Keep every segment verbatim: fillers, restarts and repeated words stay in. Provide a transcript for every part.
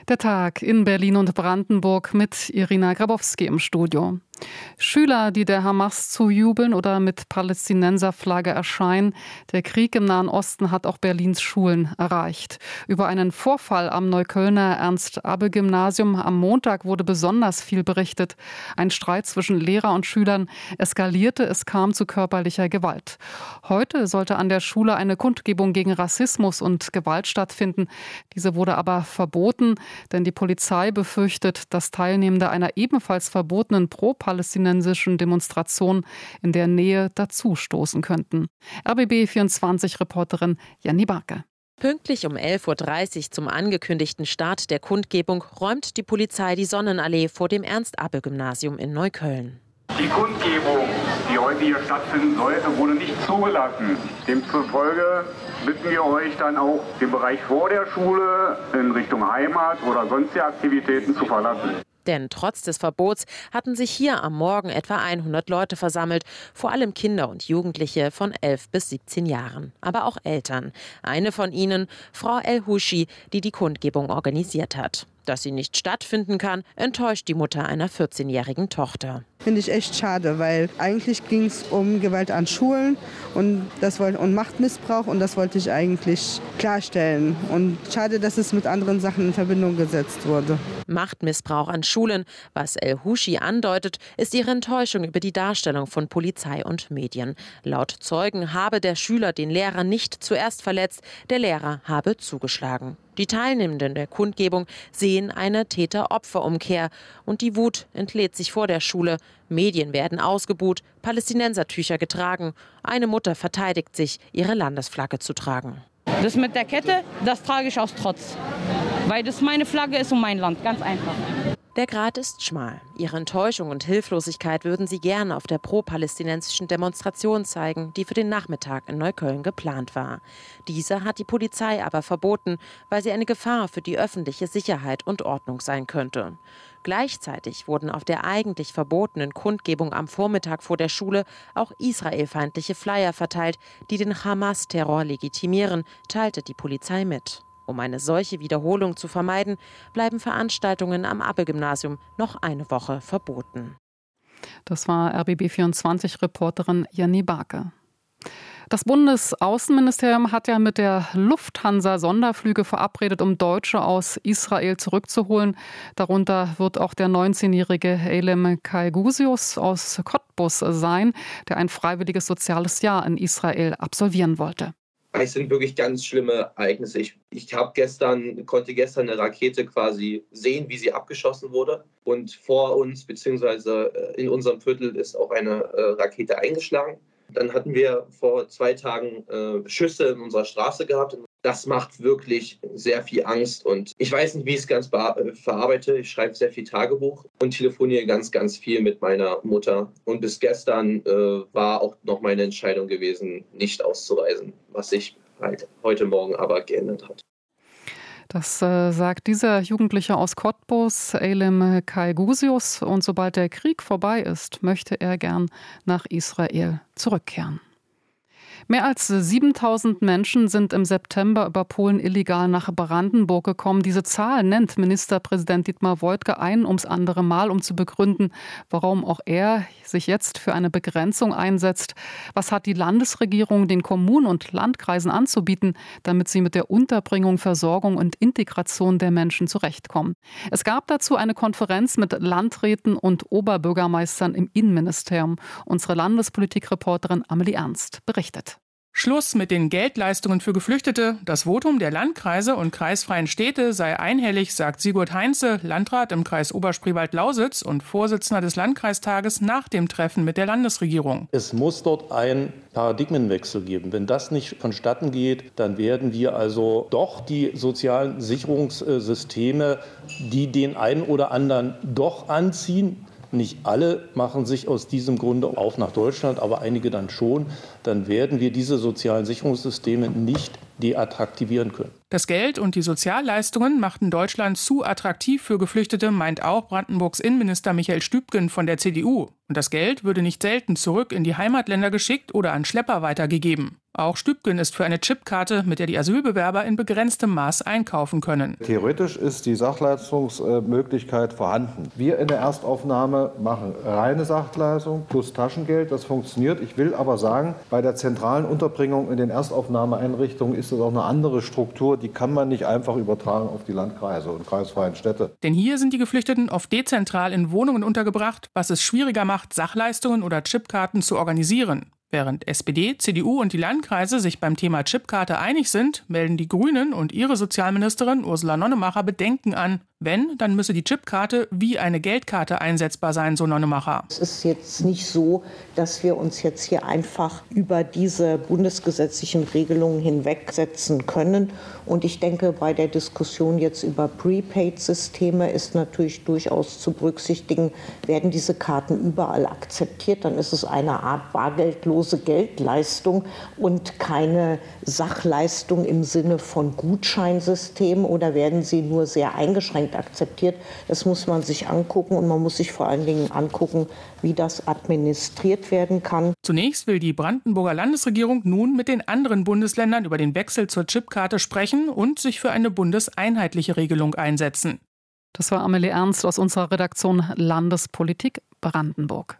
Der Tag in Berlin und Brandenburg mit Irina Grabowski im Studio. Schüler, die der Hamas zujubeln oder mit Palästinenserflagge erscheinen. Der Krieg im Nahen Osten hat auch Berlins Schulen erreicht. Über einen Vorfall am Neuköllner Ernst-Abbe-Gymnasium am Montag wurde besonders viel berichtet. Ein Streit zwischen Lehrer und Schülern eskalierte, es kam zu körperlicher Gewalt. Heute sollte an der Schule eine Kundgebung gegen Rassismus und Gewalt stattfinden. Diese wurde aber verboten, denn die Polizei befürchtet, dass Teilnehmende einer ebenfalls verbotenen pro-palästinensischen Demonstration in der Nähe dazustoßen könnten. R B B vierundzwanzig-Reporterin Jenny Barke. Pünktlich um elf Uhr dreißig zum angekündigten Start der Kundgebung räumt die Polizei die Sonnenallee vor dem Ernst-Abbe-Gymnasium in Neukölln. Die Kundgebung, die heute hier stattfinden sollte, wurde nicht zugelassen. Demzufolge bitten wir euch dann auch, den Bereich vor der Schule in Richtung Heimat oder sonstige Aktivitäten zu verlassen. Denn trotz des Verbots hatten sich hier am Morgen etwa hundert Leute versammelt, vor allem Kinder und Jugendliche von elf bis siebzehn Jahren, aber auch Eltern. Eine von ihnen, Frau El-Huschi, die die Kundgebung organisiert hat. Dass sie nicht stattfinden kann, enttäuscht die Mutter einer vierzehnjährigen Tochter. Finde ich echt schade, weil eigentlich ging es um Gewalt an Schulen und, das wollte, und Machtmissbrauch und das wollte ich eigentlich klarstellen. Und schade, dass es mit anderen Sachen in Verbindung gesetzt wurde. Machtmissbrauch an Schulen, was El-Huschi andeutet, ist ihre Enttäuschung über die Darstellung von Polizei und Medien. Laut Zeugen habe der Schüler den Lehrer nicht zuerst verletzt, der Lehrer habe zugeschlagen. Die Teilnehmenden der Kundgebung sehen eine Täter-Opfer-Umkehr und die Wut entlädt sich vor der Schule. Medien werden ausgebuht, Palästinensertücher getragen. Eine Mutter verteidigt sich, ihre Landesflagge zu tragen. Das mit der Kette, das trage ich aus Trotz, weil das meine Flagge ist und mein Land, ganz einfach. Der Grat ist schmal. Ihre Enttäuschung und Hilflosigkeit würden sie gerne auf der pro-palästinensischen Demonstration zeigen, die für den Nachmittag in Neukölln geplant war. Diese hat die Polizei aber verboten, weil sie eine Gefahr für die öffentliche Sicherheit und Ordnung sein könnte. Gleichzeitig wurden auf der eigentlich verbotenen Kundgebung am Vormittag vor der Schule auch israelfeindliche Flyer verteilt, die den Hamas-Terror legitimieren, teilte die Polizei mit. Um eine solche Wiederholung zu vermeiden, bleiben Veranstaltungen am Abbe-Gymnasium noch eine Woche verboten. Das war R B B vierundzwanzig-Reporterin Jenny Barke. Das Bundesaußenministerium hat ja mit der Lufthansa Sonderflüge verabredet, um Deutsche aus Israel zurückzuholen. Darunter wird auch der neunzehnjährige Eilem Kaigusius aus Cottbus sein, der ein freiwilliges soziales Jahr in Israel absolvieren wollte. Es sind wirklich ganz schlimme Ereignisse. Ich, ich habe gestern, konnte gestern eine Rakete quasi sehen, wie sie abgeschossen wurde. Und vor uns, beziehungsweise in unserem Viertel, ist auch eine äh, Rakete eingeschlagen. Dann hatten wir vor zwei Tagen äh, Schüsse in unserer Straße gehabt. Das macht wirklich sehr viel Angst. Und ich weiß nicht, wie ich es ganz be- verarbeite. Ich schreibe sehr viel Tagebuch und telefoniere ganz, ganz viel mit meiner Mutter. Und bis gestern äh, war auch noch meine Entscheidung gewesen, nicht auszureisen, was sich halt heute Morgen aber geändert hat. Das äh, sagt dieser Jugendliche aus Cottbus, Eilem Kaigusius. Und sobald der Krieg vorbei ist, möchte er gern nach Israel zurückkehren. Mehr als siebentausend Menschen sind im September über Polen illegal nach Brandenburg gekommen. Diese Zahl nennt Ministerpräsident Dietmar Woidke ein ums andere Mal, um zu begründen, warum auch er sich jetzt für eine Begrenzung einsetzt. Was hat die Landesregierung den Kommunen und Landkreisen anzubieten, damit sie mit der Unterbringung, Versorgung und Integration der Menschen zurechtkommen? Es gab dazu eine Konferenz mit Landräten und Oberbürgermeistern im Innenministerium. Unsere Landespolitikreporterin Amelie Ernst berichtet. Schluss mit den Geldleistungen für Geflüchtete. Das Votum der Landkreise und kreisfreien Städte sei einhellig, sagt Sigurd Heinze, Landrat im Kreis Oberspreewald-Lausitz und Vorsitzender des Landkreistages nach dem Treffen mit der Landesregierung. Es muss dort einen Paradigmenwechsel geben. Wenn das nicht vonstatten geht, dann werden wir also doch die sozialen Sicherungssysteme, die den einen oder anderen doch anziehen, nicht alle machen sich aus diesem Grunde auf nach Deutschland, aber einige dann schon. Dann werden wir diese sozialen Sicherungssysteme nicht deattraktivieren können. Das Geld und die Sozialleistungen machten Deutschland zu attraktiv für Geflüchtete, meint auch Brandenburgs Innenminister Michael Stübgen von der C D U. Und das Geld würde nicht selten zurück in die Heimatländer geschickt oder an Schlepper weitergegeben. Auch Stübgen ist für eine Chipkarte, mit der die Asylbewerber in begrenztem Maß einkaufen können. Theoretisch ist die Sachleistungsmöglichkeit vorhanden. Wir in der Erstaufnahme machen reine Sachleistung plus Taschengeld. Das funktioniert. Ich will aber sagen, bei der zentralen Unterbringung in den Erstaufnahmeeinrichtungen ist es auch eine andere Struktur. Die kann man nicht einfach übertragen auf die Landkreise und kreisfreien Städte. Denn hier sind die Geflüchteten oft dezentral in Wohnungen untergebracht, was es schwieriger macht, Sachleistungen oder Chipkarten zu organisieren. Während S P D, C D U und die Landkreise sich beim Thema Chipkarte einig sind, melden die Grünen und ihre Sozialministerin Ursula Nonnemacher Bedenken an. Wenn, dann müsse die Chipkarte wie eine Geldkarte einsetzbar sein, so Nonnemacher. Es ist jetzt nicht so, dass wir uns jetzt hier einfach über diese bundesgesetzlichen Regelungen hinwegsetzen können. Und ich denke, bei der Diskussion jetzt über Prepaid-Systeme ist natürlich durchaus zu berücksichtigen, werden diese Karten überall akzeptiert, dann ist es eine Art bargeldlose Geldleistung und keine Sachleistung im Sinne von Gutscheinsystem, oder werden sie nur sehr eingeschränkt akzeptiert. Das muss man sich angucken, und man muss sich vor allen Dingen angucken, wie das administriert werden kann. Zunächst will die Brandenburger Landesregierung nun mit den anderen Bundesländern über den Wechsel zur Chipkarte sprechen und sich für eine bundeseinheitliche Regelung einsetzen. Das war Amelie Ernst aus unserer Redaktion Landespolitik Brandenburg.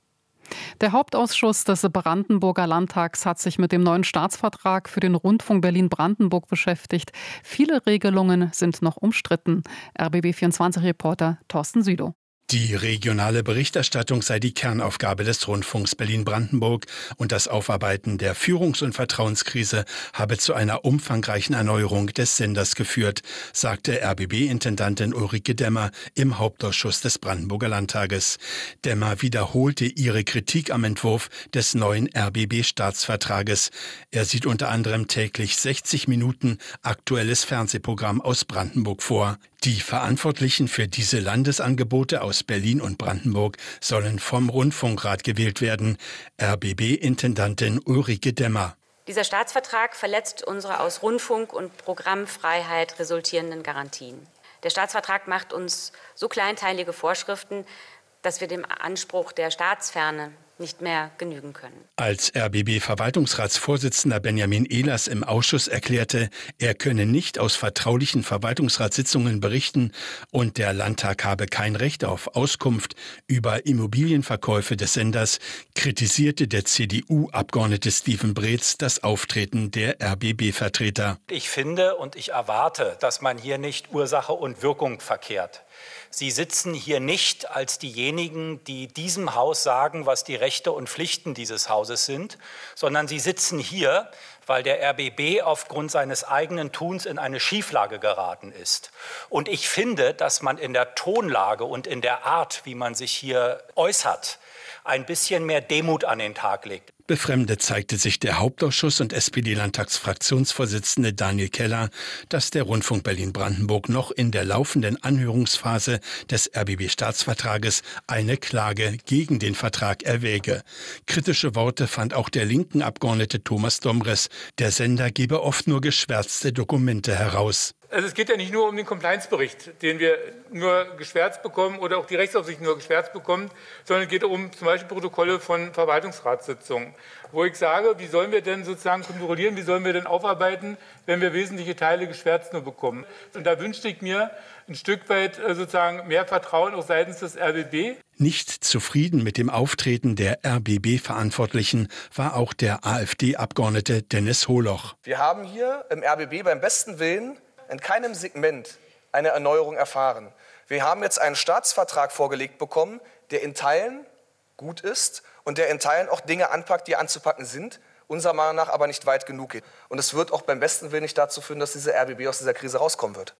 Der Hauptausschuss des Brandenburger Landtags hat sich mit dem neuen Staatsvertrag für den Rundfunk Berlin-Brandenburg beschäftigt. Viele Regelungen sind noch umstritten. R B B vierundzwanzig-Reporter Thorsten Südow. Die regionale Berichterstattung sei die Kernaufgabe des Rundfunks Berlin-Brandenburg und das Aufarbeiten der Führungs- und Vertrauenskrise habe zu einer umfangreichen Erneuerung des Senders geführt, sagte R B B-Intendantin Ulrike Demmer im Hauptausschuss des Brandenburger Landtages. Demmer wiederholte ihre Kritik am Entwurf des neuen R B B-Staatsvertrages. Er sieht unter anderem täglich sechzig Minuten aktuelles Fernsehprogramm aus Brandenburg vor. Die Verantwortlichen für diese Landesangebote aus Berlin und Brandenburg sollen vom Rundfunkrat gewählt werden. R B B-Intendantin Ulrike Demmer. Dieser Staatsvertrag verletzt unsere aus Rundfunk- und Programmfreiheit resultierenden Garantien. Der Staatsvertrag macht uns so kleinteilige Vorschriften, dass wir dem Anspruch der Staatsferne nicht mehr genügen können. Als R B B-Verwaltungsratsvorsitzender Benjamin Ehlers im Ausschuss erklärte, er könne nicht aus vertraulichen Verwaltungsratssitzungen berichten und der Landtag habe kein Recht auf Auskunft über Immobilienverkäufe des Senders, kritisierte der C D U-Abgeordnete Steven Breetz das Auftreten der R B B-Vertreter. Ich finde und ich erwarte, dass man hier nicht Ursache und Wirkung verkehrt. Sie sitzen hier nicht als diejenigen, die diesem Haus sagen, was die Rechte und Pflichten dieses Hauses sind, sondern Sie sitzen hier, weil der R B B aufgrund seines eigenen Tuns in eine Schieflage geraten ist. Und ich finde, dass man in der Tonlage und in der Art, wie man sich hier äußert, ein bisschen mehr Demut an den Tag legt. Befremdet zeigte sich der Hauptausschuss und S P D-Landtagsfraktionsvorsitzende Daniel Keller, dass der Rundfunk Berlin-Brandenburg noch in der laufenden Anhörungsphase des R B B-Staatsvertrages eine Klage gegen den Vertrag erwäge. Kritische Worte fand auch der linken Abgeordnete Thomas Domres. Der Sender gebe oft nur geschwärzte Dokumente heraus. Also es geht ja nicht nur um den Compliance-Bericht, den wir nur geschwärzt bekommen oder auch die Rechtsaufsicht nur geschwärzt bekommt, sondern es geht um zum Beispiel Protokolle von Verwaltungsratssitzungen, wo ich sage, wie sollen wir denn sozusagen kontrollieren, wie sollen wir denn aufarbeiten, wenn wir wesentliche Teile geschwärzt nur bekommen. Und da wünschte ich mir ein Stück weit sozusagen mehr Vertrauen auch seitens des R B B. Nicht zufrieden mit dem Auftreten der R B B-Verantwortlichen war auch der AfD-Abgeordnete Dennis Holoch. Wir haben hier im R B B beim besten Willen in keinem Segment eine Erneuerung erfahren. Wir haben jetzt einen Staatsvertrag vorgelegt bekommen, der in Teilen gut ist und der in Teilen auch Dinge anpackt, die anzupacken sind, unserer Meinung nach aber nicht weit genug geht. Und es wird auch beim besten Willen nicht dazu führen, dass dieser R B B aus dieser Krise rauskommen wird.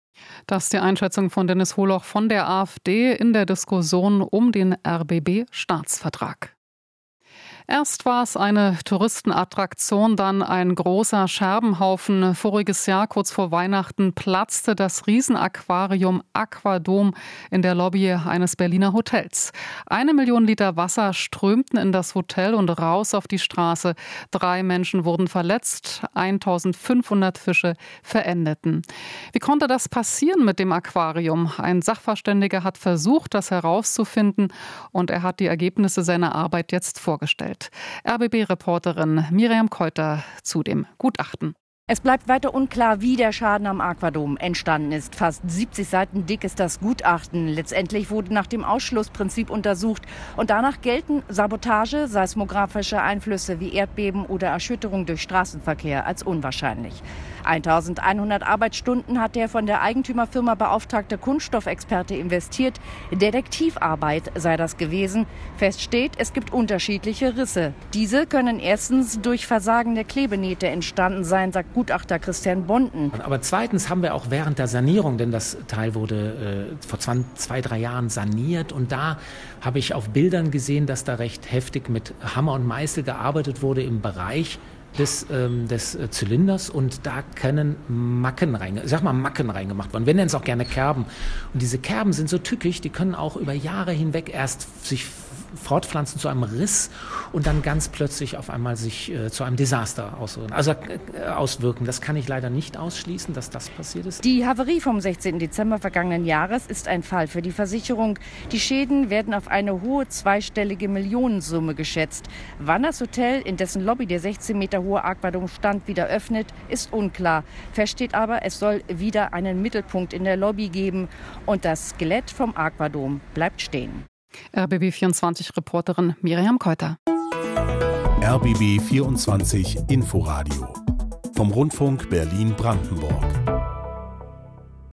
Das ist die Einschätzung von Dennis Holoch von der AfD in der Diskussion um den R B B-Staatsvertrag. Erst war es eine Touristenattraktion, dann ein großer Scherbenhaufen. Voriges Jahr, kurz vor Weihnachten, platzte das Riesenaquarium Aquadom in der Lobby eines Berliner Hotels. Eine Million Liter Wasser strömten in das Hotel und raus auf die Straße. Drei Menschen wurden verletzt, eintausendfünfhundert Fische verendeten. Wie konnte das passieren mit dem Aquarium? Ein Sachverständiger hat versucht, das herauszufinden, und er hat die Ergebnisse seiner Arbeit jetzt vorgestellt. R B B-Reporterin Miriam Keuter zu dem Gutachten. Es bleibt weiter unklar, wie der Schaden am Aquadom entstanden ist. Fast siebzig Seiten dick ist das Gutachten. Letztendlich wurde nach dem Ausschlussprinzip untersucht. Und danach gelten Sabotage, seismografische Einflüsse wie Erdbeben oder Erschütterung durch Straßenverkehr als unwahrscheinlich. eintausendeinhundert Arbeitsstunden hat der von der Eigentümerfirma beauftragte Kunststoffexperte investiert. Detektivarbeit sei das gewesen. Fest steht, es gibt unterschiedliche Risse. Diese können erstens durch Versagen der Klebenähte entstanden sein, sagt Gutachter Christian Bonden. Aber zweitens haben wir auch während der Sanierung, denn das Teil wurde äh, vor zwei, zwei, drei Jahren saniert, und da habe ich auf Bildern gesehen, dass da recht heftig mit Hammer und Meißel gearbeitet wurde im Bereich des, ähm, des äh, Zylinders, und da können Macken rein, sag mal Macken reingemacht worden. Wir nennen es auch gerne Kerben. Und diese Kerben sind so tückisch, die können auch über Jahre hinweg erst sich fortpflanzen zu einem Riss und dann ganz plötzlich auf einmal sich äh, zu einem Desaster auswirken. Also, äh, auswirken. Das kann ich leider nicht ausschließen, dass das passiert ist. Die Havarie vom sechzehnten Dezember vergangenen Jahres ist ein Fall für die Versicherung. Die Schäden werden auf eine hohe zweistellige Millionensumme geschätzt. Wann das Hotel, in dessen Lobby der sechzehn Meter hohe Aquadom stand, wieder öffnet, ist unklar. Fest steht aber, es soll wieder einen Mittelpunkt in der Lobby geben, und das Skelett vom Aquadom bleibt stehen. R B B vierundzwanzig-Reporterin Miriam Keuter. R B B vierundzwanzig Inforadio vom Rundfunk Berlin-Brandenburg.